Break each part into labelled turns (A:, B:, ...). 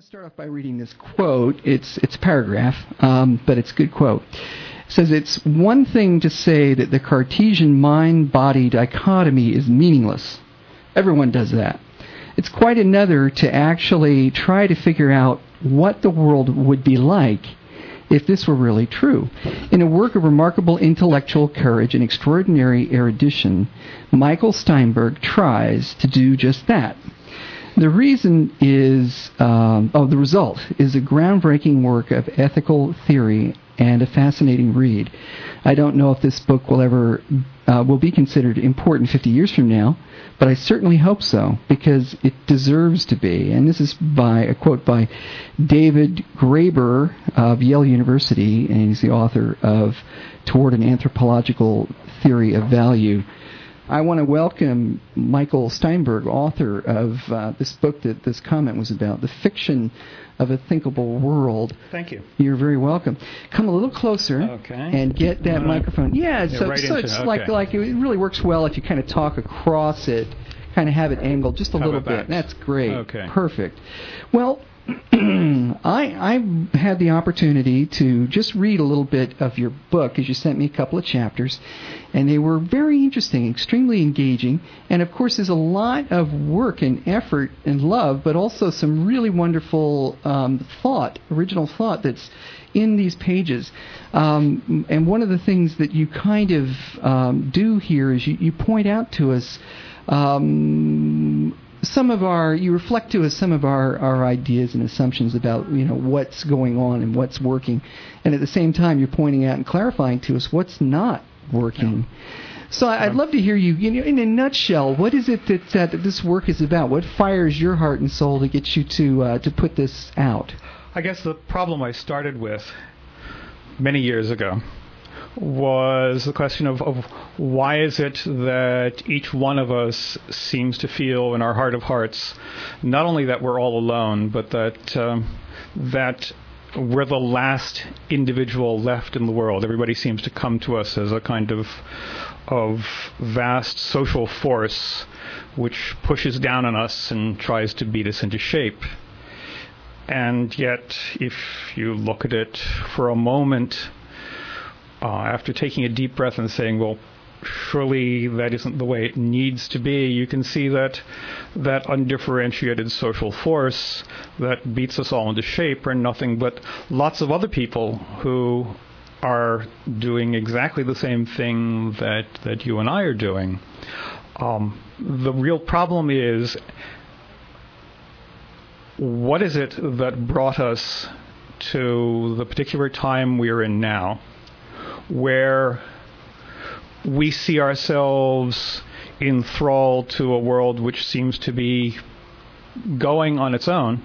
A: want to start off by reading this quote. It's a paragraph, but it's a good quote. It says, "It's one thing to say that the Cartesian mind-body dichotomy is meaningless. Everyone does that. It's quite another to actually try to figure out what the world would be like if this were really true." In a work of remarkable intellectual courage and extraordinary erudition, Michael Steinberg tries to do just that. The result is a groundbreaking work of ethical theory and a fascinating read. I don't know if this book will be considered important 50 years from now, but I certainly hope so, because it deserves to be. And this is by a quote by David Graeber of Yale University, and he's the author of Toward an Anthropological Theory of Value. I want to welcome Michael Steinberg, author of this book that this comment was about, The Fiction of a Thinkable World.
B: Thank you.
A: You're very welcome. Come a little closer and get that microphone. Yeah, so it's like it really works well if you kind of talk across it, kind of have it angled just a little bit. That's great.
B: Okay.
A: Perfect. Well, I had the opportunity to just read a little bit of your book, as you sent me a couple of chapters, and they were very interesting, extremely engaging, and of course there's a lot of work and effort and love, but also some really wonderful original thought that's in these pages. And one of the things that you kind of do here is you point out to us you reflect to us some of our ideas and assumptions about what's going on and what's working, and at the same time you're pointing out and clarifying to us what's not working. Yeah. So I'd love to hear you, in a nutshell, what is it that this work is about? What fires your heart and soul to get you to put this out?
B: I guess the problem I started with many years ago was the question of why is it that each one of us seems to feel in our heart of hearts not only that we're all alone, but that we're the last individual left in the world. Everybody seems to come to us as a kind of vast social force which pushes down on us and tries to beat us into shape. And yet, if you look at it for a moment, after taking a deep breath and saying, well, surely that isn't the way it needs to be, you can see that undifferentiated social force that beats us all into shape are nothing but lots of other people who are doing exactly the same thing that you and I are doing. The real problem is, what is it that brought us to the particular time we are in now, where we see ourselves enthralled to a world which seems to be going on its own,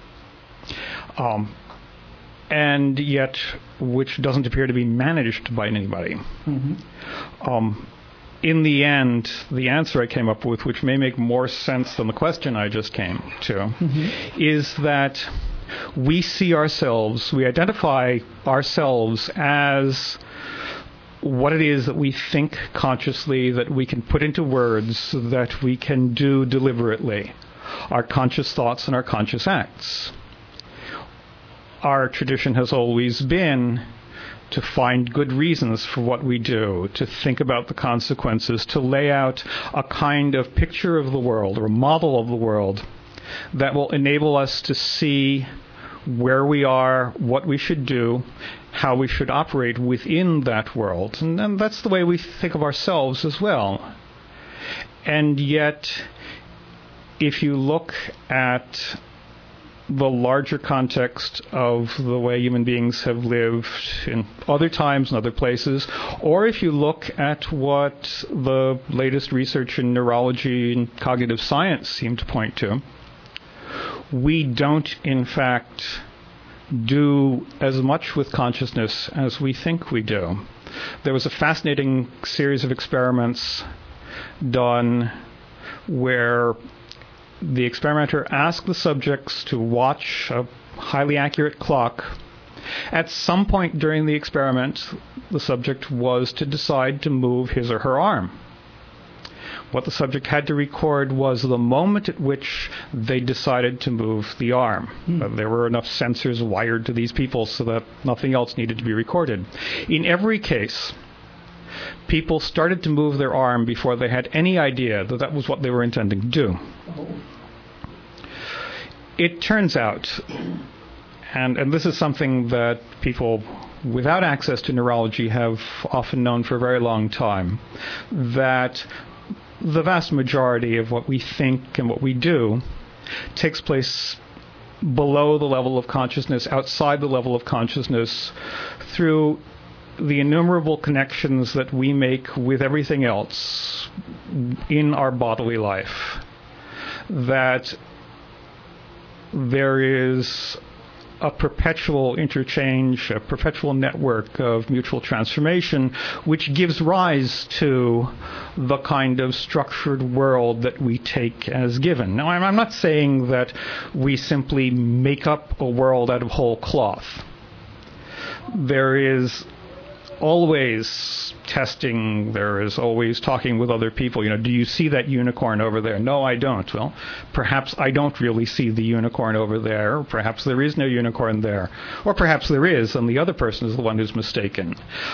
B: and yet which doesn't appear to be managed by anybody. Mm-hmm. In the end, the answer I came up with, which may make more sense than the question I just came to, mm-hmm. is that we identify ourselves as what it is that we think consciously, that we can put into words, that we can do deliberately, our conscious thoughts and our conscious acts. Our tradition has always been to find good reasons for what we do, to think about the consequences, to lay out a kind of picture of the world or a model of the world that will enable us to see where we are, what we should do, how we should operate within that world. And that's the way we think of ourselves as well. And yet, if you look at the larger context of the way human beings have lived in other times and other places, or if you look at what the latest research in neurology and cognitive science seem to point to, we don't, in fact, do as much with consciousness as we think we do. There was a fascinating series of experiments done where the experimenter asked the subjects to watch a highly accurate clock. At some point during the experiment, the subject was to decide to move his or her arm. What the subject had to record was the moment at which they decided to move the arm. There were enough sensors wired to these people so that nothing else needed to be recorded. In every case, people started to move their arm before they had any idea that that was what they were intending to do. It turns out, and this is something that people without access to neurology have often known for a very long time, that the vast majority of what we think and what we do takes place below the level of consciousness, outside the level of consciousness, through the innumerable connections that we make with everything else in our bodily life. That there is a perpetual interchange, a perpetual network of mutual transformation, which gives rise to the kind of structured world that we take as given. Now, I'm not saying that we simply make up a world out of whole cloth. There is always testing, there is always talking with other people. Do you see that unicorn over there? No, I don't. Well, perhaps I don't really see the unicorn over there. Perhaps there is no unicorn there. Or perhaps there is, and the other person is the one who's mistaken.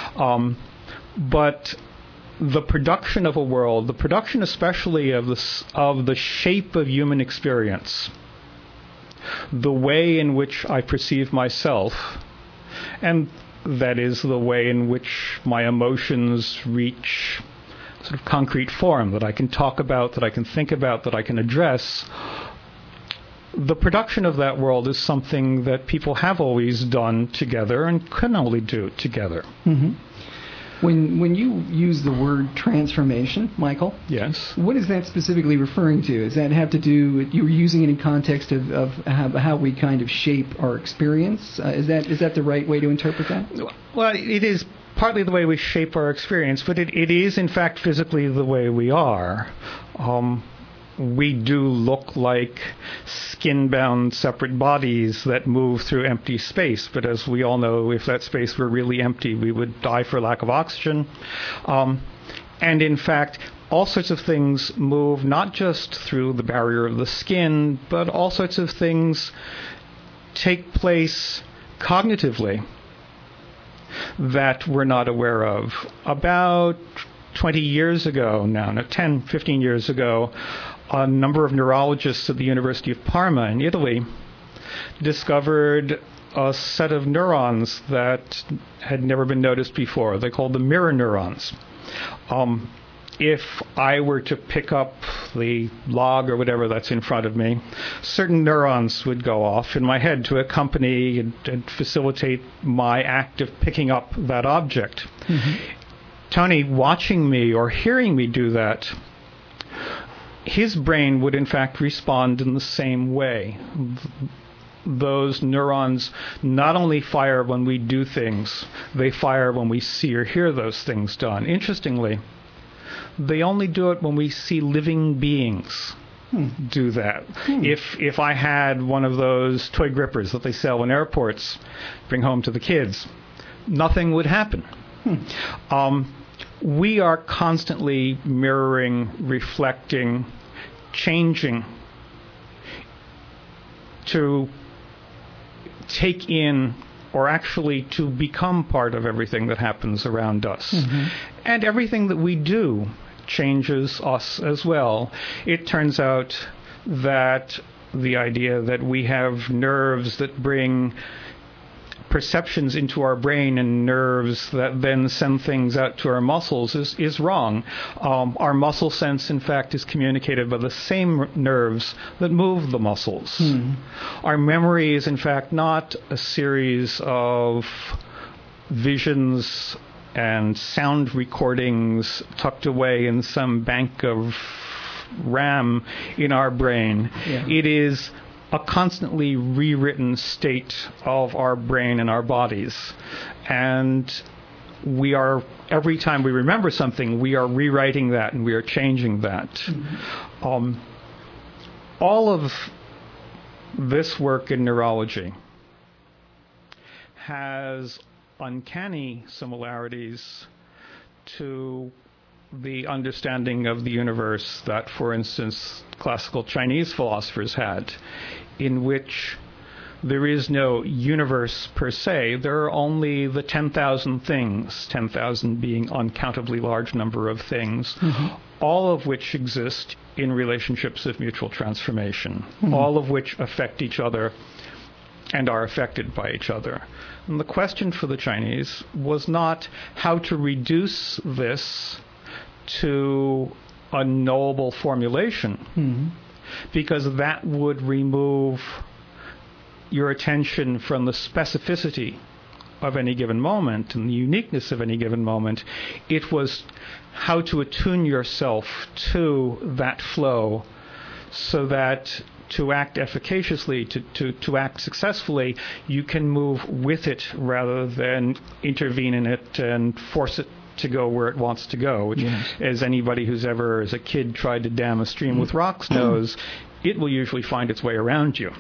B: But the production of a world, the production especially of the shape of human experience, the way in which I perceive myself, and that is the way in which my emotions reach sort of concrete form that I can talk about, that I can think about, that I can address. The production of that world is something that people have always done together and can only do together.
A: Mm-hmm. When you use the word transformation, Michael,
B: yes,
A: what is that specifically referring to? Does that have to do with, you're using it in context of how we kind of shape our experience? Is that the right way to interpret that?
B: Well, it is partly the way we shape our experience, but it is in fact physically the way we are. We do look like skin-bound separate bodies that move through empty space. But as we all know, if that space were really empty, we would die for lack of oxygen. And in fact, all sorts of things move not just through the barrier of the skin, but all sorts of things take place cognitively that we're not aware of. About 20 years ago now, 10, 15 years ago, a number of neurologists at the University of Parma in Italy discovered a set of neurons that had never been noticed before. They called them mirror neurons. If I were to pick up the log or whatever that's in front of me, certain neurons would go off in my head to accompany and facilitate my act of picking up that object. Mm-hmm. Tony, watching me or hearing me do that, his brain would in fact respond in the same way. Those neurons not only fire when we do things, they fire when we see or hear those things done. Interestingly, they only do it when we see living beings do that. If I had one of those toy grippers that they sell in airports, bring home to the kids, nothing would happen. We are constantly mirroring, reflecting, changing to take in or actually to become part of everything that happens around us. Mm-hmm. And everything that we do changes us as well. It turns out that the idea that we have nerves that bring perceptions into our brain and nerves that then send things out to our muscles is wrong. Our muscle sense, in fact, is communicated by the same nerves that move the muscles. Our memory is, in fact, not a series of visions and sound recordings tucked away in some bank of RAM in our brain. Yeah. It is a constantly rewritten state of our brain and our bodies. And we are, every time we remember something, we are rewriting that and we are changing that. Mm-hmm. All of this work in neurology has uncanny similarities to the understanding of the universe that, for instance, classical Chinese philosophers had, in which there is no universe per se. There are only the 10,000 things, 10,000 being uncountably large number of things, all of which exist in relationships of mutual transformation, all of which affect each other and are affected by each other. And the question for the Chinese was not how to reduce this to a knowable formulation, because that would remove your attention from the specificity of any given moment and the uniqueness of any given moment. It was how to attune yourself to that flow so that to act efficaciously, to act successfully, you can move with it rather than intervene in it and force it to go where it wants to go, which, as anybody who's ever, as a kid, tried to dam a stream with rocks knows, it will usually find its way around you.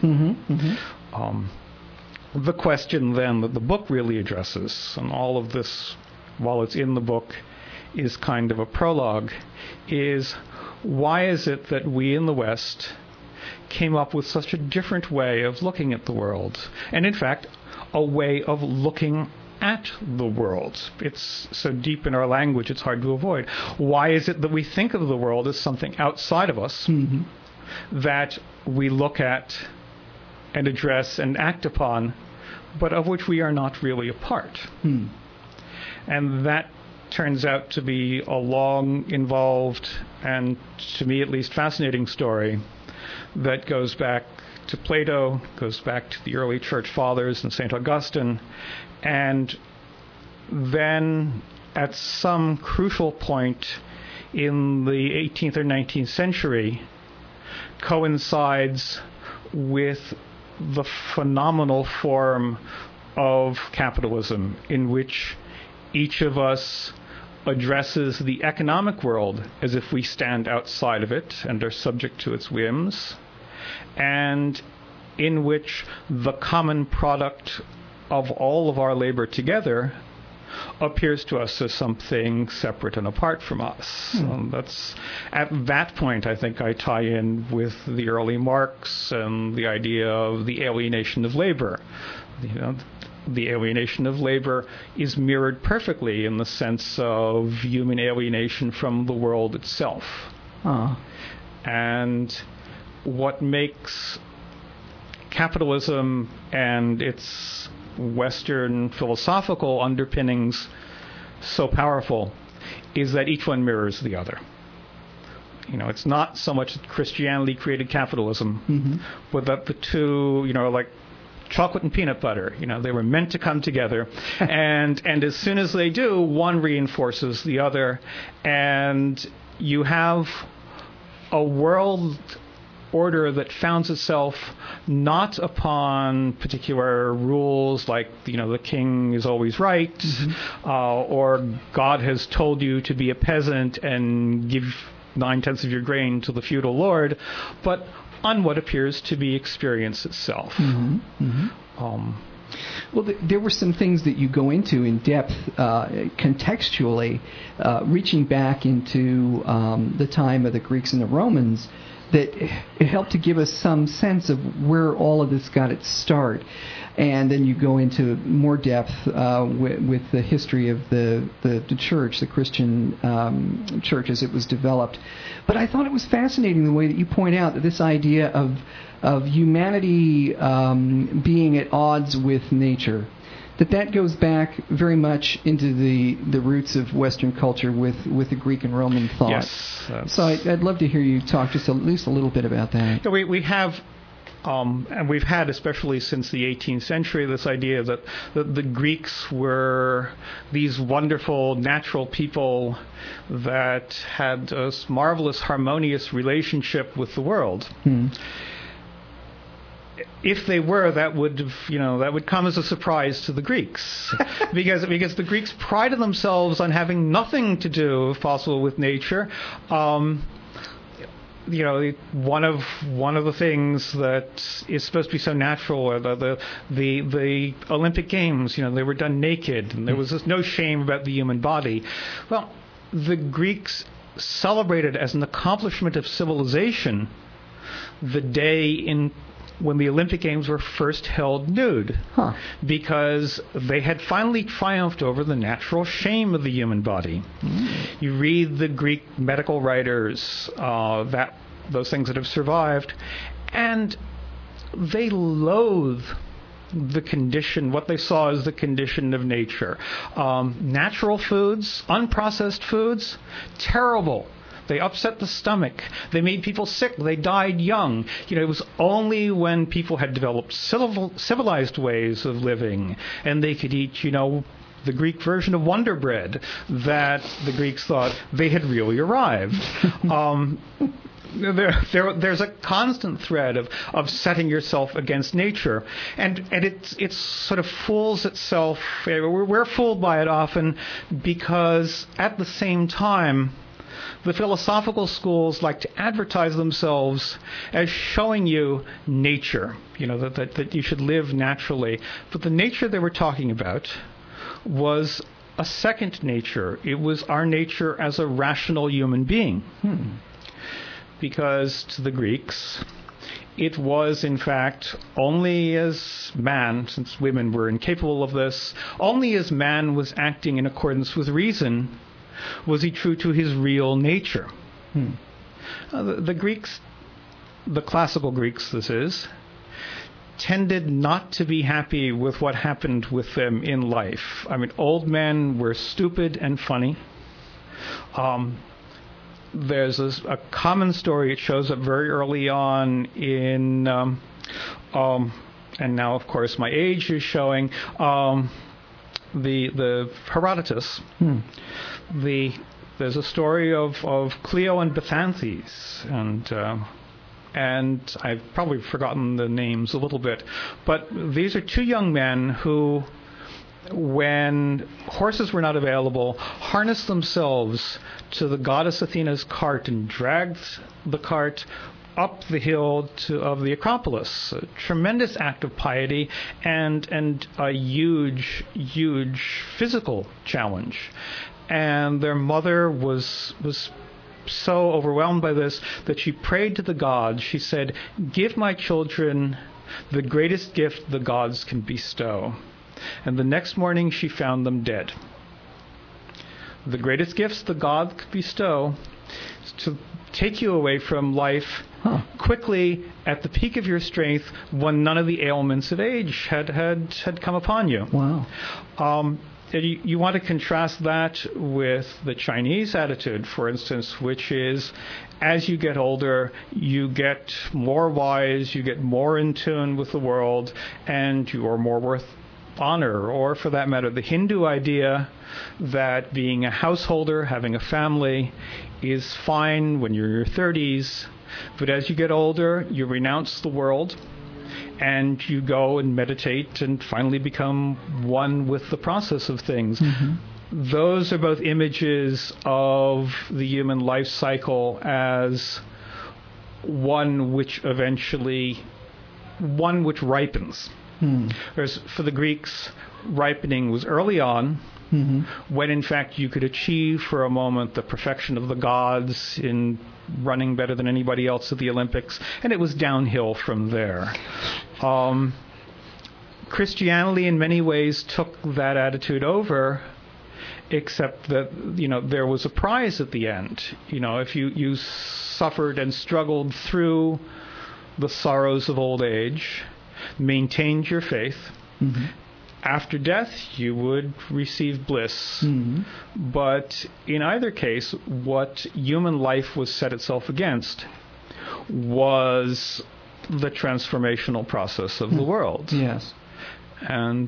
B: The question then that the book really addresses, and all of this, while it's in the book, is kind of a prologue, is why is it that we in the West came up with such a different way of looking at the world, and in fact, a way of looking at the world. It's so deep in our language, it's hard to avoid. Why is it that we think of the world as something outside of us that we look at and address and act upon, but of which we are not really a part? And that turns out to be a long, involved, and to me at least fascinating story that goes back to Plato, goes back to the early church fathers and St. Augustine, and then at some crucial point in the 18th or 19th century coincides with the phenomenal form of capitalism in which each of us addresses the economic world as if we stand outside of it and are subject to its whims, and in which the common product of all of our labor together appears to us as something separate and apart from us. That's at that point, I think I tie in with the early Marx and the idea of the alienation of labor. The alienation of labor is mirrored perfectly in the sense of human alienation from the world itself. And what makes capitalism and its Western philosophical underpinnings so powerful is that each one mirrors the other. It's not so much that Christianity created capitalism, but that the two, like chocolate and peanut butter, they were meant to come together, and as soon as they do, one reinforces the other, and you have a world order that founds itself not upon particular rules like, the king is always right, or God has told you to be a peasant and give 9/10 of your grain to the feudal lord, but on what appears to be experience itself.
A: Well, there were some things that you go into in depth contextually, reaching back into the time of the Greeks and the Romans, that it helped to give us some sense of where all of this got its start. And then you go into more depth with the history of the church, the Christian church as it was developed. But I thought it was fascinating the way that you point out that this idea of humanity being at odds with nature, that goes back very much into the roots of Western culture with the Greek and Roman thought.
B: Yes.
A: So I'd love to hear you talk just at least a little bit about that.
B: We have, and we've had, especially since the 18th century, this idea that the Greeks were these wonderful natural people that had a marvelous, harmonious relationship with the world. If they were, that would come as a surprise to the Greeks, because the Greeks prided themselves on having nothing to do, if possible, with nature. One of the things that is supposed to be so natural are the Olympic Games. They were done naked, and there was no shame about the human body. Well, the Greeks celebrated as an accomplishment of civilization the day when the Olympic Games were first held nude, because they had finally triumphed over the natural shame of the human body. You read the Greek medical writers, those things that have survived, and they loathe the condition, what they saw as the condition of nature. Natural foods, unprocessed foods, terrible. They upset the stomach. They made people sick. They died young. It was only when people had developed civilized ways of living and they could eat, the Greek version of Wonder Bread, that the Greeks thought they had really arrived. There's a constant thread of setting yourself against nature, and it sort of fools itself. We're fooled by it often because at the same time, the philosophical schools like to advertise themselves as showing you nature, that you should live naturally. But the nature they were talking about was a second nature. It was our nature as a rational human being. Because to the Greeks, it was, in fact, only as man, since women were incapable of this, only as man was acting in accordance with reason was he true to his real nature. The Greeks, the classical Greeks, this is, tended not to be happy with what happened with them in life. I mean, old men were stupid and funny. There's a common story. It shows up very early on in, and now, of course, my age is showing, the Herodotus. There's a story of Cleo and Bathanthes, and I've probably forgotten the names a little bit, but these are two young men who, when horses were not available, harnessed themselves to the goddess Athena's cart and dragged the cart up the hill of the Acropolis. A tremendous act of piety and a huge, huge physical challenge. And their mother was so overwhelmed by this that she prayed to the gods. She said, "Give my children the greatest gift the gods can bestow." And the next morning she found them dead. The greatest gifts the gods could bestow is to take you away from life quickly at the peak of your strength when none of the ailments of age had come upon you.
A: Wow.
B: You want to contrast that with the Chinese attitude, for instance, which is as you get older, you get more wise, you get more in tune with the world, and you are more worth honor. Or, for that matter, the Hindu idea that being a householder, having a family, is fine when you're in your 30s, but as you get older, you renounce the world, and you go and meditate and finally become one with the process of things. Those are both images of the human life cycle as one which ripens. Whereas for the Greeks, ripening was early on, when in fact you could achieve for a moment the perfection of the gods in running better than anybody else at the Olympics, and it was downhill from there. Christianity in many ways took that attitude over, except that, there was a prize at the end. If you suffered and struggled through the sorrows of old age, maintained your faith, after death you would receive bliss. But in either case, what human life was set itself against was the transformational process of the world.
A: Yes.
B: And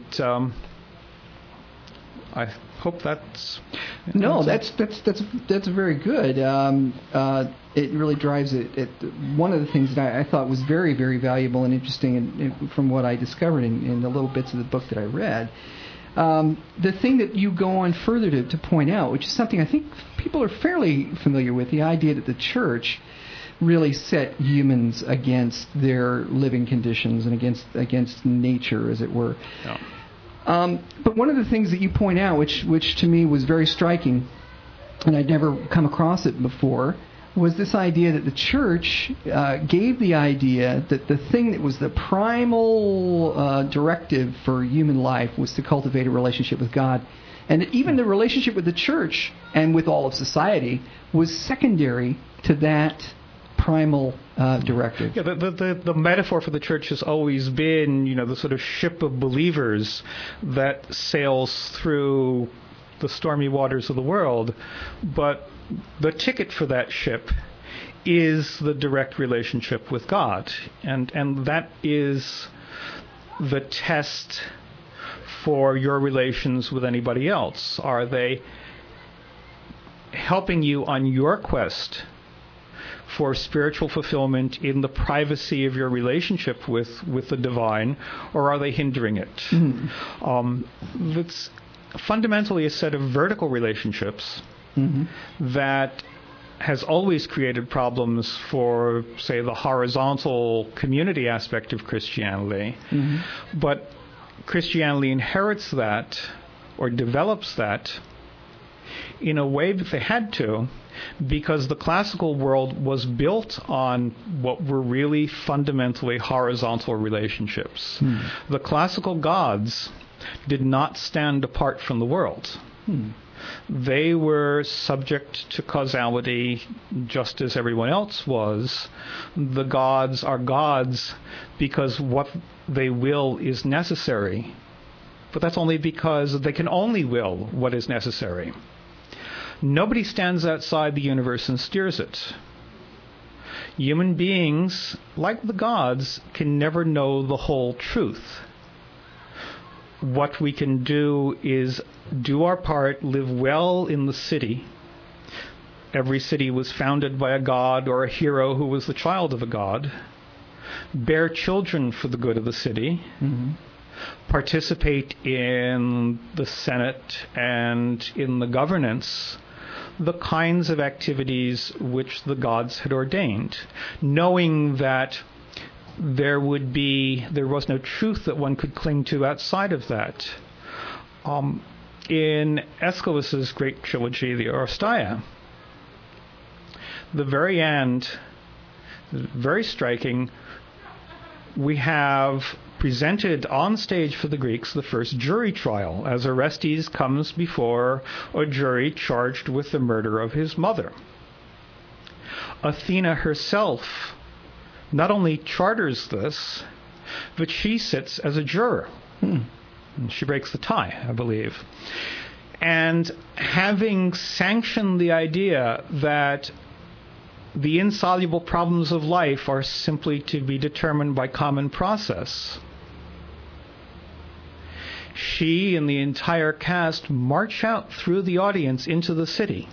B: I hope that's...
A: No, that's very good. It really drives it. One of the things that I thought was very, very valuable and interesting from what I discovered in the little bits of the book that I read, the thing that you go on further to point out, which is something I think people are fairly familiar with, the idea that the church really set humans against their living conditions and against nature, as it were.
B: Yeah.
A: But one of the things that you point out, which to me was very striking, and I'd never come across it before, was this idea that the church gave the idea that the thing that was the primal directive for human life was to cultivate a relationship with God. And that even the relationship with the church and with all of society was secondary to that primal directive.
B: Yeah, the metaphor for the church has always been, the sort of ship of believers that sails through the stormy waters of the world, but the ticket for that ship is the direct relationship with God, and that is the test for your relations with anybody else. Are they helping you on your quest for spiritual fulfillment in the privacy of your relationship with the divine, or are they hindering it? Mm-hmm. It's fundamentally a set of vertical relationships that has always created problems for, say, the horizontal community aspect of Christianity. Mm-hmm. But Christianity inherits that, or develops that, in a way that they had to, because the classical world was built on what were really fundamentally horizontal relationships. The classical gods did not stand apart from the world. They were subject to causality just as everyone else was. The gods are gods because what they will is necessary. But that's only because they can only will what is necessary. Nobody stands outside the universe and steers it. Human beings, like the gods, can never know the whole truth. What we can do is do our part, live well in the city. Every city was founded by a god or a hero who was the child of a god. Bear children for the good of the city. Mm-hmm. Participate in the Senate and in the governance, the kinds of activities which the gods had ordained, knowing that there was no truth that one could cling to outside of that. In Aeschylus's great trilogy, the Oresteia, the very end, very striking, we have presented on stage for the Greeks the first jury trial, as Orestes comes before a jury charged with the murder of his mother. Athena herself not only charters this, but she sits as a juror. And she breaks the tie, I believe. And having sanctioned the idea that the insoluble problems of life are simply to be determined by common process, she and the entire cast march out through the audience into the city,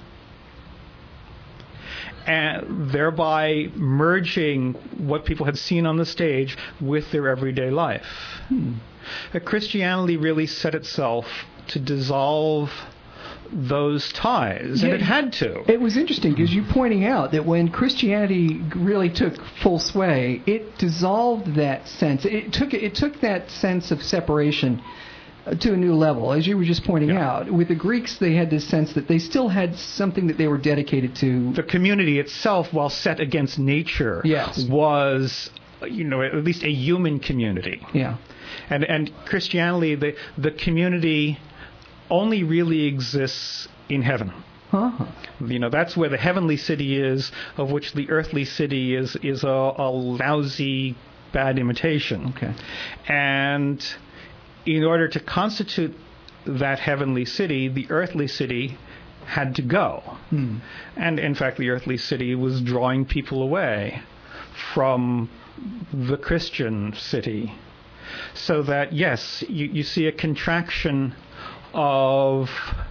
B: and thereby merging what people had seen on the stage with their everyday life. Christianity really set itself to dissolve those ties, and it had to.
A: It was interesting because you're pointing out that when Christianity really took full sway, it dissolved that sense. It took that sense of separation to a new level, as you were just pointing out. With the Greeks, they had this sense that they still had something that they were dedicated to.
B: The community itself, while set against nature, was, at least a human community.
A: Yeah.
B: And Christianity, the community only really exists in heaven. That's where the heavenly city is, of which the earthly city is a lousy, bad imitation.
A: Okay.
B: And in order to constitute that heavenly city, the earthly city had to go. And in fact, the earthly city was drawing people away from the Christian city. So that, yes, you see a contraction of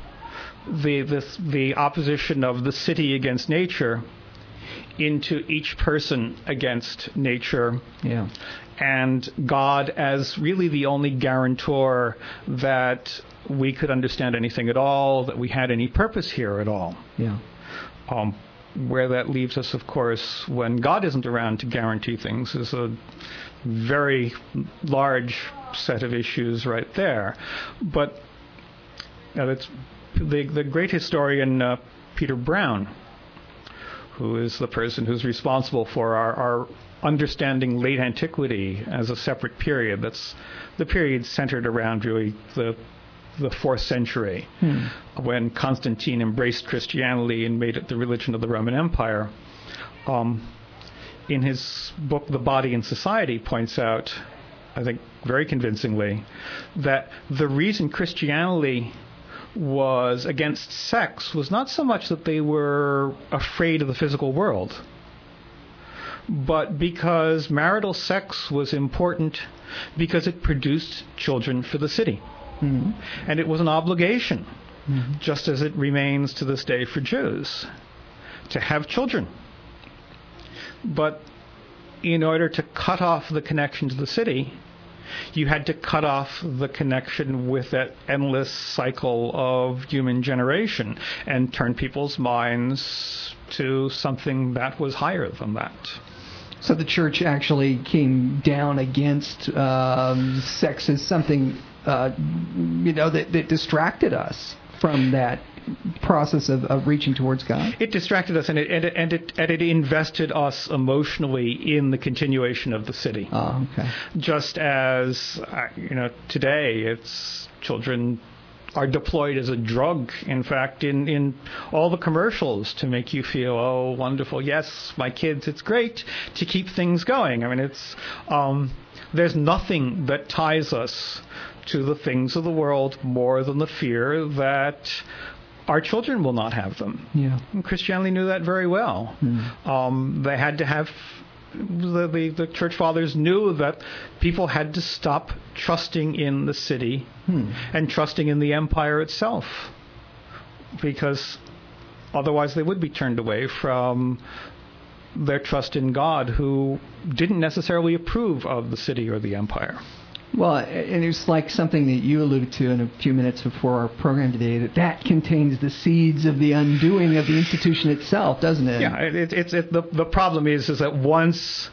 B: the opposition of the city against nature into each person against nature.
A: Yeah.
B: And God as really the only guarantor that we could understand anything at all, that we had any purpose here at all.
A: Yeah.
B: Where that leaves us, of course, when God isn't around to guarantee things, is a very large set of issues right there. But it's the great historian Peter Brown, who is the person who's responsible for our understanding late antiquity as a separate period. That's the period centered around really the 4th century, when Constantine embraced Christianity and made it the religion of the Roman Empire. In his book, The Body and Society, points out, I think very convincingly, that the reason Christianity was against sex was not so much that they were afraid of the physical world, but because marital sex was important because it produced children for the city. Mm-hmm. And it was an obligation, just as it remains to this day for Jews, to have children. But in order to cut off the connection to the city, you had to cut off the connection with that endless cycle of human generation and turn people's minds to something that was higher than that.
A: So the church actually came down against sex as something, that distracted us from that process of reaching towards God.
B: It distracted us, and it invested us emotionally in the continuation of the city.
A: Oh, okay.
B: Just as today, it's children are deployed as a drug, in fact, in all the commercials to make you feel, oh, wonderful, yes, my kids, it's great, to keep things going. I mean, it's there's nothing that ties us to the things of the world more than the fear that our children will not have them.
A: Yeah.
B: And Christianity knew that very well. They had to have the church fathers knew that people had to stop trusting in the city and trusting in the empire itself, because otherwise they would be turned away from their trust in God, who didn't necessarily approve of the city or the empire.
A: Well, and it's like something that you alluded to in a few minutes before our program today, that contains the seeds of the undoing of the institution itself, doesn't it?
B: Yeah, the problem is that once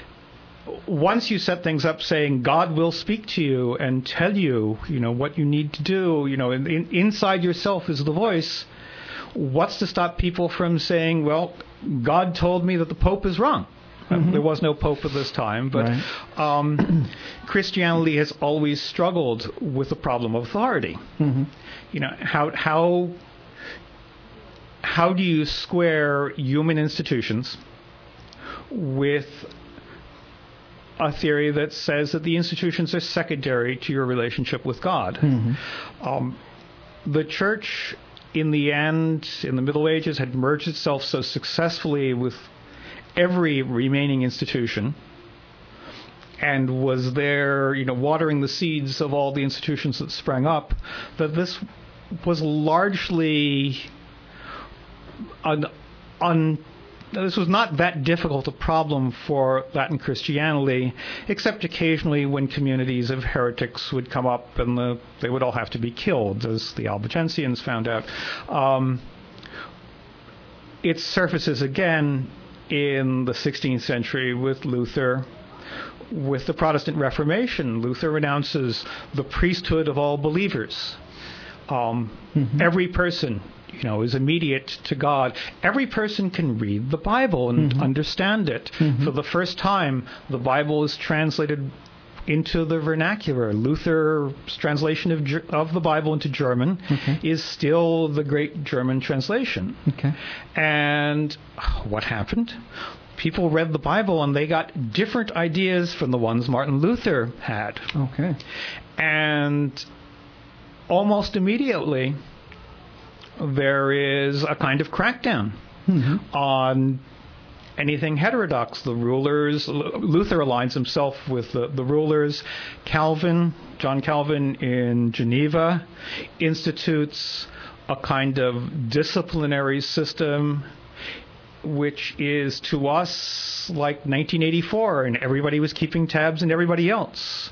B: you set things up saying God will speak to you and tell you, what you need to do, inside yourself is the voice, what's to stop people from saying, well, God told me that the Pope is wrong? There was no Pope at this time, but right. Christianity has always struggled with the problem of authority. How do you square human institutions with a theory that says that the institutions are secondary to your relationship with God? The church, in the end, in the Middle Ages, had merged itself so successfully with every remaining institution, and was there, watering the seeds of all the institutions that sprang up, that this was largely this was not that difficult a problem for Latin Christianity, except occasionally when communities of heretics would come up and they would all have to be killed, as the Albigensians found out. It surfaces again in the 16th century with Luther. With the Protestant Reformation, Luther renounces the priesthood of all believers. Every person, is immediate to God. Every person can read the Bible and understand it. For the first time, the Bible is translated into the vernacular. Luther's translation of the Bible into German is still the great German translation. And what happened? People read the Bible and they got different ideas from the ones Martin Luther had. And almost immediately, there is a kind of crackdown on anything heterodox. The rulers, Luther aligns himself with the rulers. John Calvin in Geneva, institutes a kind of disciplinary system which is to us like 1984, and everybody was keeping tabs on everybody else.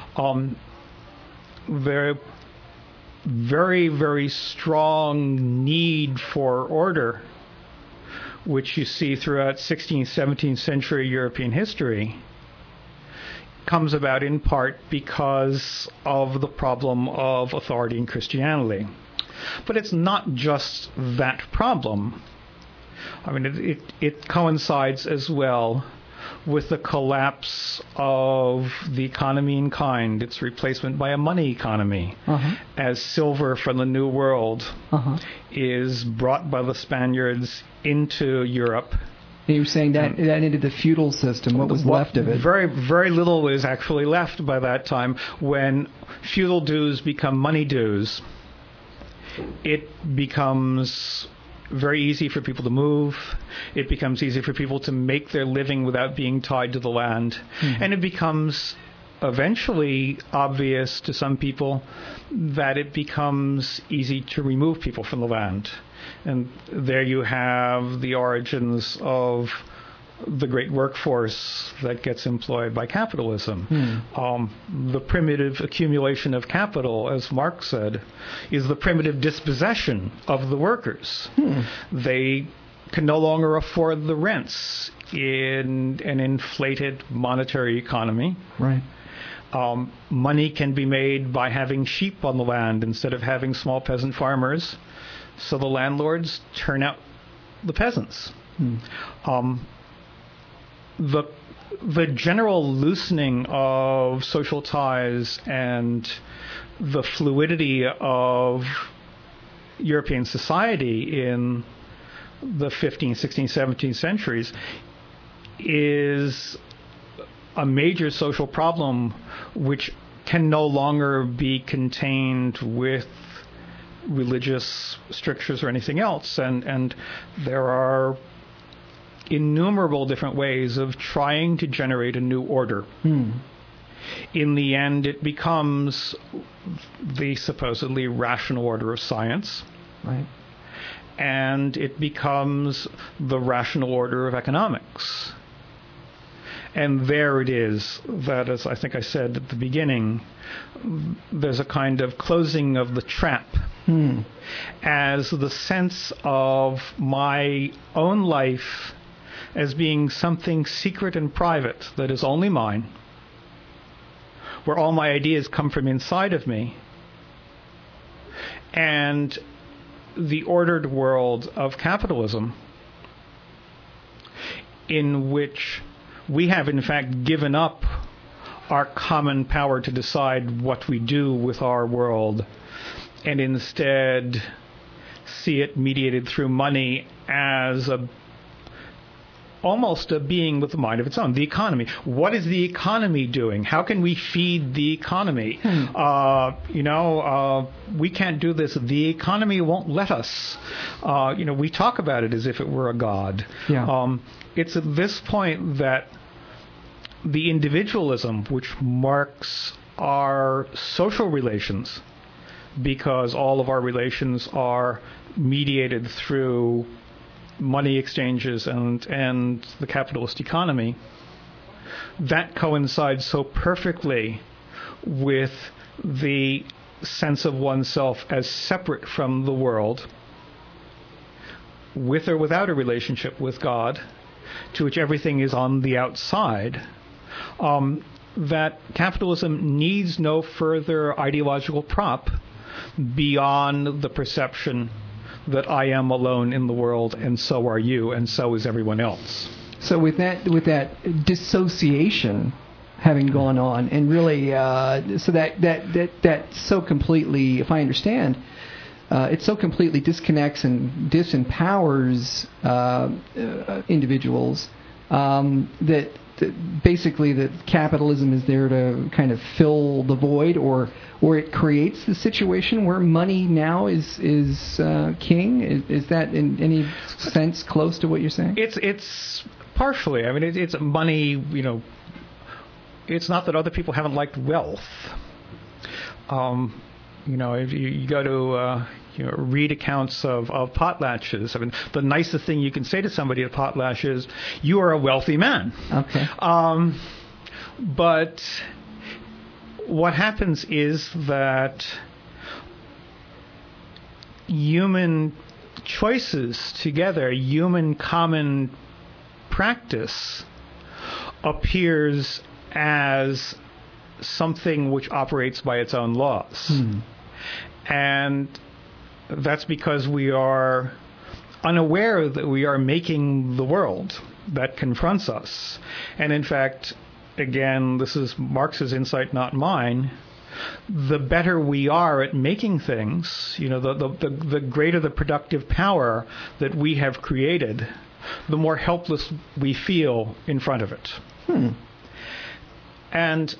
B: Very, very, very strong need for order, which you see throughout 16th, 17th century European history, comes about in part because of the problem of authority in Christianity. But it's not just that problem. I mean, it coincides as well with the collapse of the economy in kind, its replacement by a money economy, as silver from the New World is brought by the Spaniards into Europe.
A: And you were saying that ended the feudal system. What was left of it?
B: Very, very little is actually left by that time. When feudal dues become money dues, it becomes very easy for people to move. It becomes easy for people to make their living without being tied to the land. And it becomes eventually obvious to some people that it becomes easy to remove people from the land. And there you have the origins of the great workforce that gets employed by capitalism. The primitive accumulation of capital, as Marx said, is the primitive dispossession of the workers. They can no longer afford the rents in an inflated monetary economy.
A: Right.
B: Money can be made by having sheep on the land instead of having small peasant farmers. So the landlords turn out the peasants. The general loosening of social ties and the fluidity of European society in the 15th, 16th, 17th centuries is a major social problem which can no longer be contained with religious strictures or anything else. And there are innumerable different ways of trying to generate a new order. In the end, it becomes the supposedly rational order of science.
A: Right.
B: And it becomes the rational order of economics. And there it is that, as I think I said at the beginning, there's a kind of closing of the trap as the sense of my own life as being something secret and private that is only mine, where all my ideas come from inside of me, and the ordered world of capitalism in which we have, in fact, given up our common power to decide what we do with our world and instead see it mediated through money as almost a being with a mind of its own. The economy. What is the economy doing? How can we feed the economy? We can't do this. The economy won't let us. We talk about it as if it were a god.
A: Yeah.
B: It's at this point that the individualism which marks our social relations, because all of our relations are mediated through money exchanges and the capitalist economy, that coincides so perfectly with the sense of oneself as separate from the world, with or without a relationship with God, to which everything is on the outside, that capitalism needs no further ideological prop beyond the perception that I am alone in the world, and so are you, and so is everyone else.
A: So with that dissociation having gone on, and really, so that so completely, if I understand, it so completely disconnects and disempowers individuals that basically that capitalism is there to kind of fill the void, or it creates the situation where money now is king. Is that in any sense close to what you're saying?
B: It's partially. I mean, it's money. It's not that other people haven't liked wealth. If you go to read accounts of potlatches. I mean, the nicest thing you can say to somebody at potlatch is, "You are a wealthy man."
A: Okay.
B: But what happens is that human choices together, human common practice, appears as something which operates by its own laws. And that's because we are unaware that we are making the world that confronts us. And in fact, again, this is Marx's insight, not mine. The better we are at making things, the greater the productive power that we have created, the more helpless we feel in front of it. And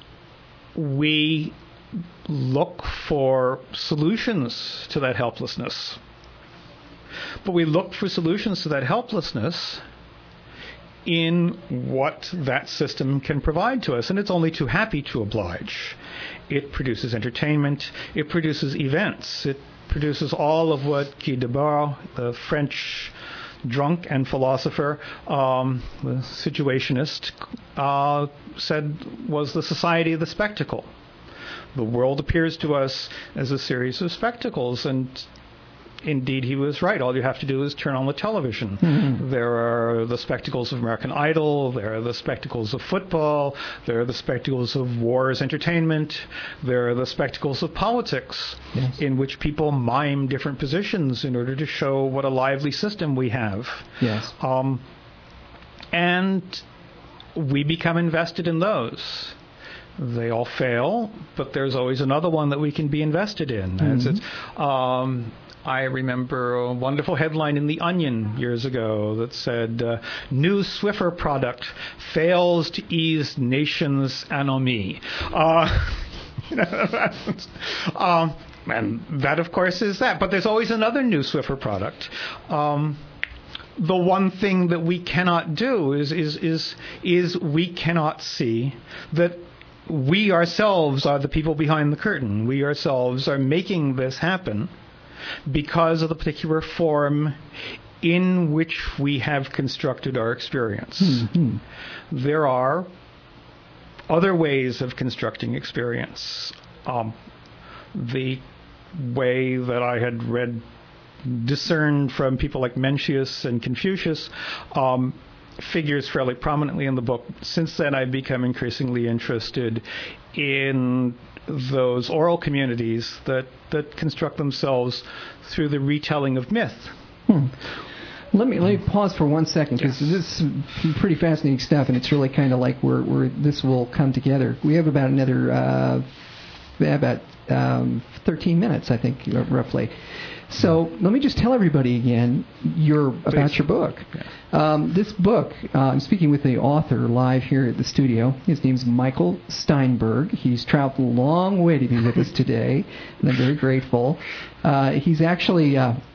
B: we look for solutions to that helplessness. But we look for solutions to that helplessness in what that system can provide to us. And it's only too happy to oblige. It produces entertainment. It produces events. It produces all of what Guy Debord, the French drunk and philosopher, the situationist, said was the society of the spectacle. The world appears to us as a series of spectacles, and indeed he was right. All you have to do is turn on the television. There are the spectacles of American Idol, there are the spectacles of football, there are the spectacles of war as entertainment, there are the spectacles of politics, in which people mime different positions in order to show what a lively system we have. And we become invested in those. They all fail, but there's always another one that we can be invested in. I remember a wonderful headline in The Onion years ago that said, new Swiffer product fails to ease nation's anomie. And that, of course, is that. But there's always another new Swiffer product. The one thing that we cannot do is we cannot see that we ourselves are the people behind the curtain. We ourselves are making this happen because of the particular form in which we have constructed our experience. There are other ways of constructing experience. The way that I had discerned from people like Mencius and Confucius figures fairly prominently in the book. Since then, I've become increasingly interested in those oral communities that construct themselves through the retelling of myth.
A: Let me pause for 1 second, because this is pretty fascinating stuff, and it's really kind of like where this will come together. We have about another 13 minutes, I think, roughly. So let me just tell everybody again about your book. This book, I'm speaking with the author live here at the studio. His name's Michael Steinberg. He's traveled a long way to be with us today, and I'm very grateful. He's actually...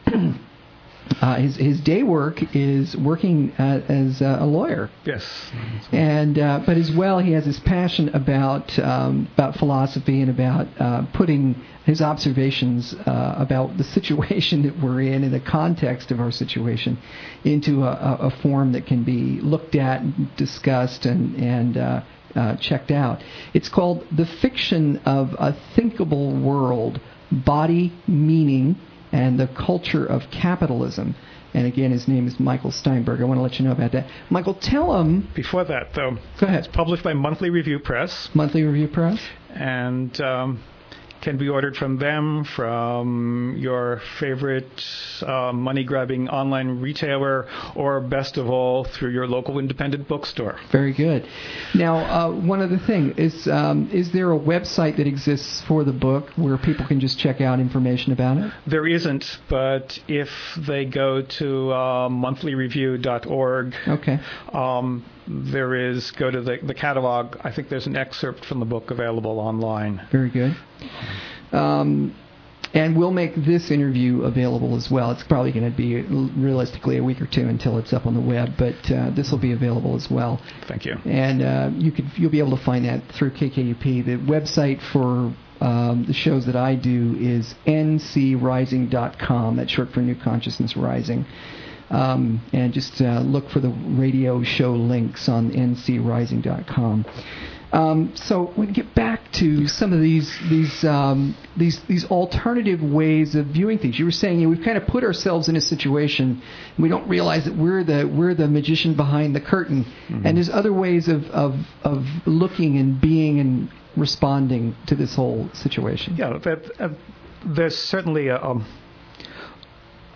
A: his day work is working as a lawyer.
B: Yes.
A: And but as well, he has his passion about philosophy and about putting his observations about the situation that we're in and the context of our situation into a form that can be looked at, discussed, and checked out. It's called The Fiction of a Thinkable World, Body, Meaning, and the Culture of Capitalism. And again, his name is Michael Steinberg. I want to let you know about that. Michael, tell him...
B: Before that, though...
A: Go ahead.
B: It's published by Monthly Review Press.
A: Monthly Review Press.
B: And can be ordered from them, from your favorite money-grabbing online retailer, or best of all, through your local independent bookstore.
A: Very good. Now, one other thing, is there a website that exists for the book where people can just check out information about it?
B: There isn't, but if they go to monthlyreview.org,
A: okay.
B: Go to the catalog. I think there's an excerpt from the book available online.
A: Very good. And we'll make this interview available as well. It's probably going to be realistically a week or two until it's up on the web, but this will be available as well.
B: Thank you.
A: And you'll be able to find that through KKUP. The website for the shows that I do is ncrising.com. That's short for New Consciousness Rising. And just look for the radio show links on ncrising.com. So we can get back to some of these alternative ways of viewing things. You were saying we've kind of put ourselves in a situation, and we don't realize that we're the magician behind the curtain. Mm-hmm. And there's other ways of looking and being and responding to this whole situation.
B: Yeah, there's certainly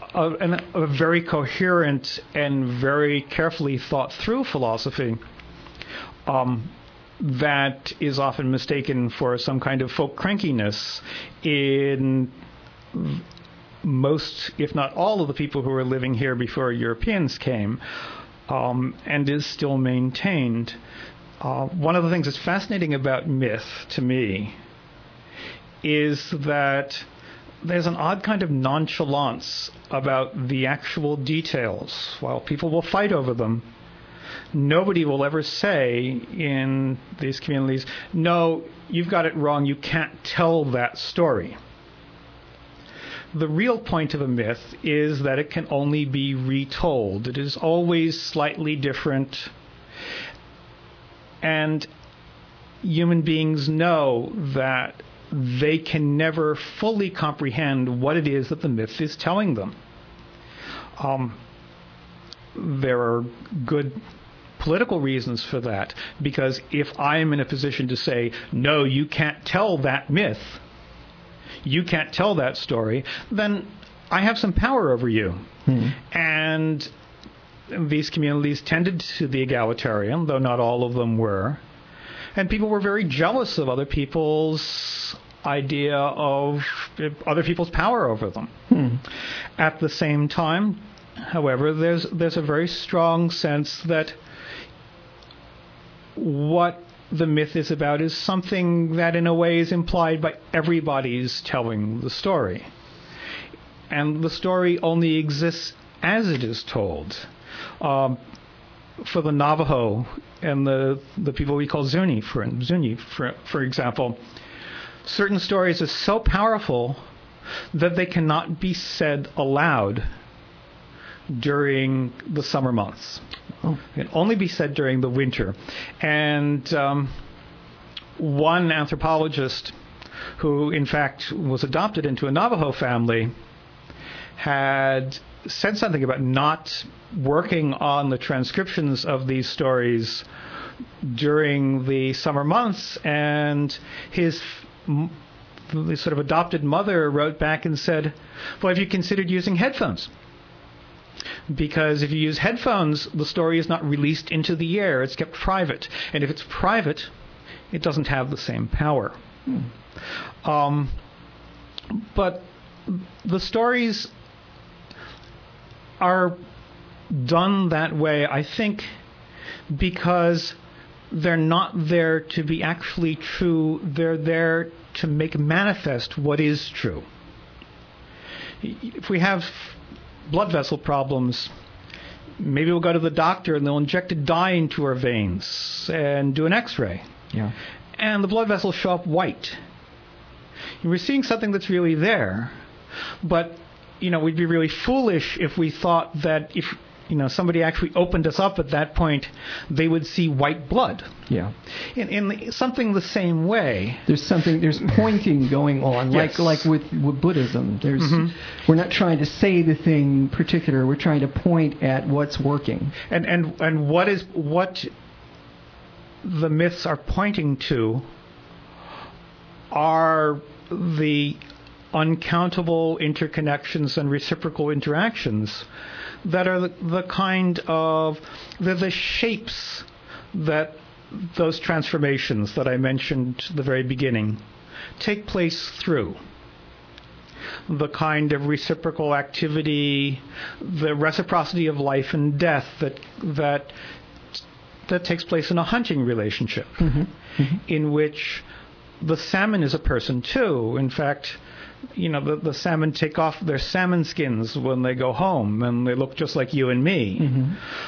B: a very coherent and very carefully thought through philosophy that is often mistaken for some kind of folk crankiness in most, if not all, of the people who were living here before Europeans came, and is still maintained. One of the things that's fascinating about myth to me is that there's an odd kind of nonchalance about the actual details. While people will fight over them, nobody will ever say in these communities, no, you've got it wrong, you can't tell that story. The real point of a myth is that it can only be retold. It is always slightly different. And human beings know that they can never fully comprehend what it is that the myth is telling them. There are good political reasons for that, because if I'm in a position to say, no, you can't tell that myth, you can't tell that story, then I have some power over you. And these communities tended to be egalitarian, though not all of them were. And people were very jealous of other people's idea of other people's power over them. At the same time, however, there's a very strong sense that what the myth is about is something that in a way is implied by everybody's telling the story. And the story only exists as it is told. For the Navajo and the people we call Zuni, for example, certain stories are so powerful that they cannot be said aloud during the summer months. It can only be said during the winter. And one anthropologist who, in fact, was adopted into a Navajo family had said something about not working on the transcriptions of these stories during the summer months, and his sort of adopted mother wrote back and said, well, have you considered using headphones? Because if you use headphones, the story is not released into the air, it's kept private. And if it's private, it doesn't have the same power. But the stories are done that way, I think, because they're not there to be actually true. They're there to make manifest what is true. If we have blood vessel problems, maybe we'll go to the doctor and they'll inject a dye into our veins and do an x-ray.
A: Yeah.
B: And the blood vessels show up white. And we're seeing something that's really there. But, we'd be really foolish if we thought that if, somebody actually opened us up at that point, they would see white blood.
A: Yeah.
B: In something the same way.
A: There's pointing going on,
B: yes.
A: like with Buddhism. We're not trying to say the thing particular, we're trying to point at what's working.
B: And what the myths are pointing to are the uncountable interconnections and reciprocal interactions that are the kind of the shapes that those transformations that I mentioned at the very beginning take place through. The kind of reciprocal activity, the reciprocity of life and death that takes place in a hunting relationship, in which the salmon is a person too. In fact, the salmon take off their salmon skins when they go home, and they look just like you and me.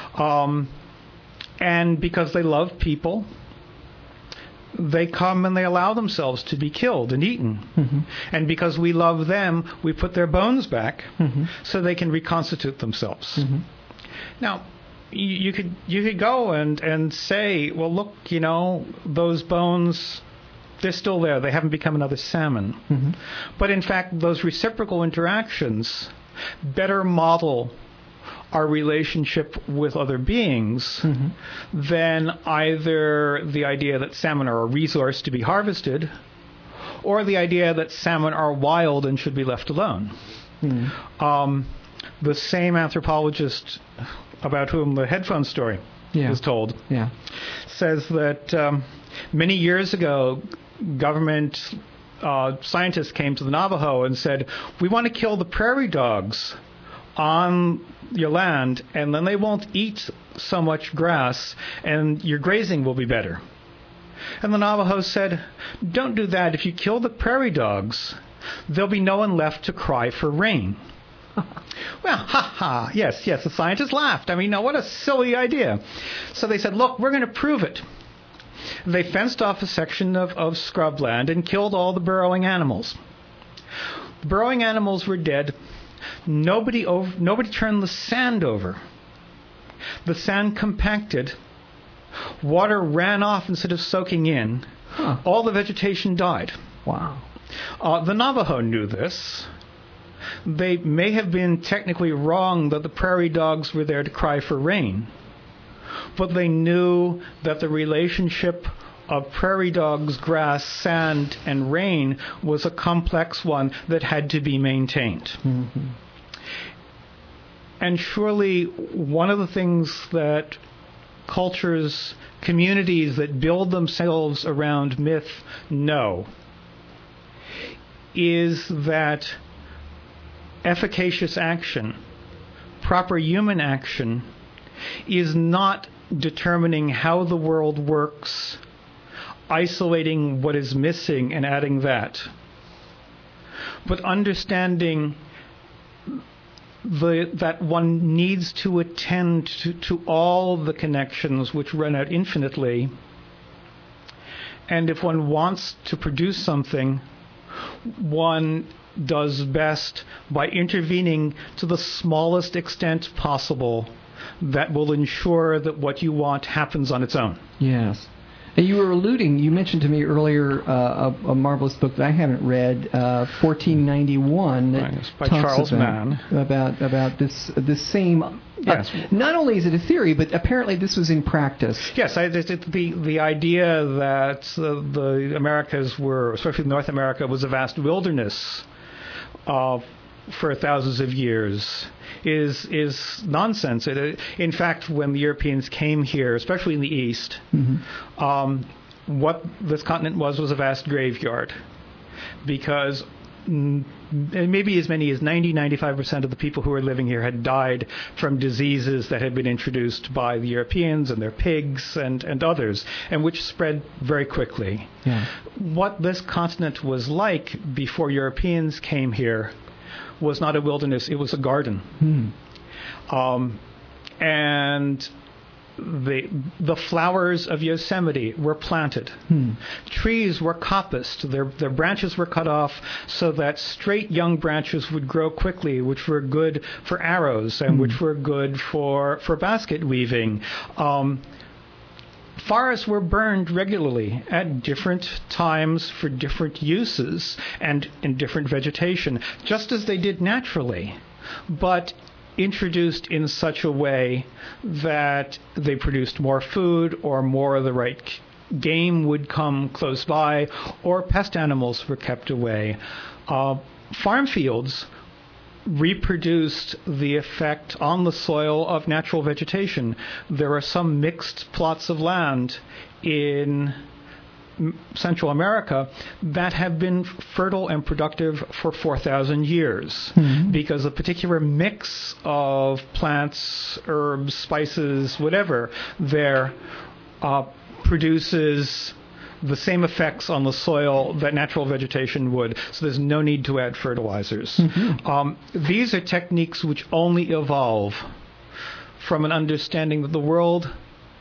B: And because they love people, they come and they allow themselves to be killed and eaten. And because we love them, we put their bones back so they can reconstitute themselves. Now, you could go and say, well, look, those bones, they're still there. They haven't become another salmon. But in fact, those reciprocal interactions better model our relationship with other beings than either the idea that salmon are a resource to be harvested or the idea that salmon are wild and should be left alone. the same anthropologist about whom the headphone story is told, says that many years ago, government scientists came to the Navajo and said, we want to kill the prairie dogs on your land, and then they won't eat so much grass, and your grazing will be better. And the Navajo said, don't do that. If you kill the prairie dogs, there'll be no one left to cry for rain. Well, yes, the scientists laughed. I mean, now what a silly idea. So they said, look, we're going to prove it. They fenced off a section of scrubland and killed all the burrowing animals. The burrowing animals were dead. Nobody turned the sand over. The sand compacted. Water ran off instead of soaking in. All the vegetation died.
A: Wow.
B: The Navajo knew this. They may have been technically wrong that the prairie dogs were there to cry for rain, but they knew that the relationship of prairie dogs, grass, sand, and rain was a complex one that had to be maintained. Mm-hmm. And surely one of the things that cultures, communities that build themselves around myth know is that efficacious action, proper human action, is not determining how the world works, isolating what is missing and adding that, but understanding that one needs to attend to all the connections which run out infinitely. And if one wants to produce something, one does best by intervening to the smallest extent possible that will ensure that what you want happens on its own.
A: Yes. You mentioned to me earlier a marvelous book that I haven't read, 1491, that
B: by Charles Mann.
A: about this same. Yes. Not only is it a theory, but apparently this was in practice.
B: Yes, the idea that the Americas were, especially North America, was a vast wilderness for thousands of years is nonsense. In fact, when the Europeans came here, especially in the East, what this continent was a vast graveyard, because maybe as many as 90-95% of the people who were living here had died from diseases that had been introduced by the Europeans and their pigs and others, and which spread very quickly. Yeah. What this continent was like before Europeans came here was not a wilderness, it was a garden. And the flowers of Yosemite were planted. Trees were coppiced. Their branches were cut off so that straight young branches would grow quickly, which were good for arrows and which were good for basket weaving. Forests were burned regularly at different times for different uses and in different vegetation, just as they did naturally, but introduced in such a way that they produced more food, or more of the right game would come close by, or pest animals were kept away. Farm fields reproduced the effect on the soil of natural vegetation. There are some mixed plots of land in Central America that have been fertile and productive for 4,000 years because a particular mix of plants, herbs, spices, whatever there produces the same effects on the soil that natural vegetation would, so there's no need to add fertilizers. These are techniques which only evolve from an understanding that the world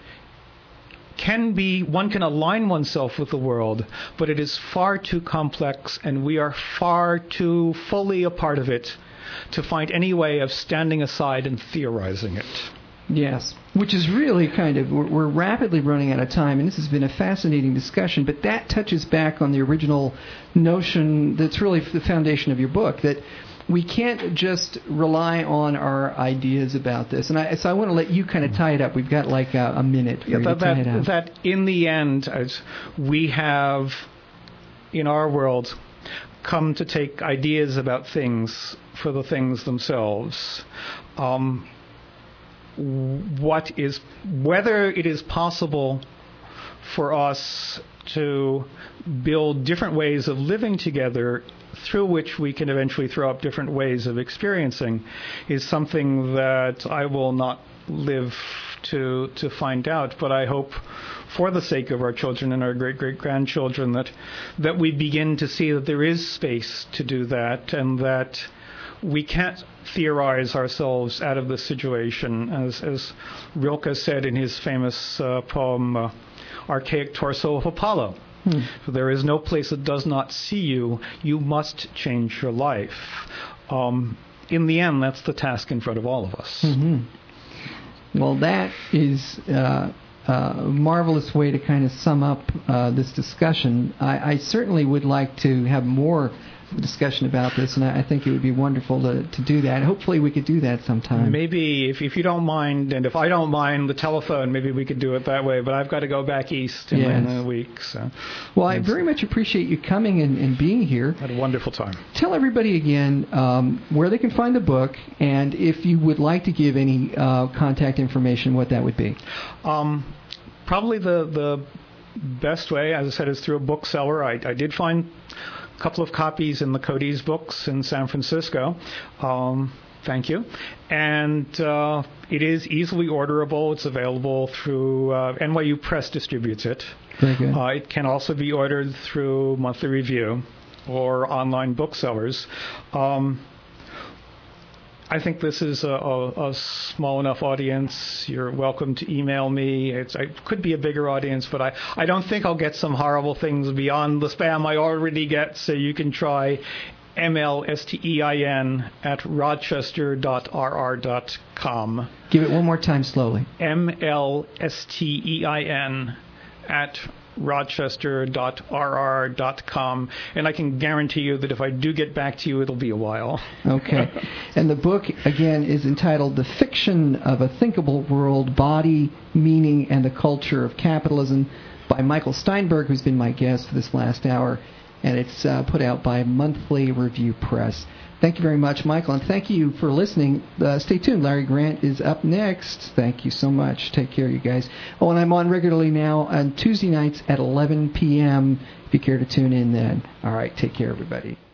B: one can align oneself with the world, but it is far too complex, and we are far too fully a part of it to find any way of standing aside and theorizing it.
A: Yes, which is really we're rapidly running out of time, and this has been a fascinating discussion, but that touches back on the original notion that's really the foundation of your book, that we can't just rely on our ideas about this. And so I want to let you kind of tie it up. We've got like a minute for you to tie it up.
B: That in the end, we have, in our world, come to take ideas about things for the things themselves. Whether it is possible for us to build different ways of living together through which we can eventually throw up different ways of experiencing is something that I will not live to find out, but I hope for the sake of our children and our great-great-grandchildren that we begin to see that there is space to do that, and that we can't theorize ourselves out of this situation. As Rilke said in his famous poem, Archaic Torso of Apollo, there is no place that does not see you. You must change your life. In the end, that's the task in front of all of us.
A: Mm-hmm. Well, that is a marvelous way to kind of sum up this discussion. I certainly would like to have more discussion about this, and I think it would be wonderful to do that. Hopefully we could do that sometime.
B: Maybe, if you don't mind, and if I don't mind the telephone, maybe we could do it that way, but I've got to go back east in a week. So.
A: Well, I very much appreciate you coming and being here.
B: Had a wonderful time.
A: Tell everybody again where they can find the book, and if you would like to give any contact information, what that would be.
B: Probably the best way, as I said, is through a bookseller. I did find couple of copies in the Cody's Books in San Francisco. Thank you. And it is easily orderable. It's available through NYU Press distributes it.
A: Very good.
B: It can also be ordered through Monthly Review or online booksellers. I think this is a small enough audience. You're welcome to email me. It could be a bigger audience, but I don't think I'll get some horrible things beyond the spam I already get, so you can try mlstein@rochester.rr.com.
A: Give it one more time slowly.
B: mlstein@rochester.rr.com, and I can guarantee you that if I do get back to you, it'll be a while.
A: Okay. And the book, again, is entitled The Fiction of a Thinkable World, Body, Meaning, and the Culture of Capitalism by Michael Steinberg, who's been my guest for this last hour, and it's put out by Monthly Review Press. Thank you very much, Michael, and thank you for listening. Stay tuned. Larry Grant is up next. Thank you so much. Take care, you guys. Oh, and I'm on regularly now on Tuesday nights at 11 p.m. if you care to tune in then. All right, take care, everybody.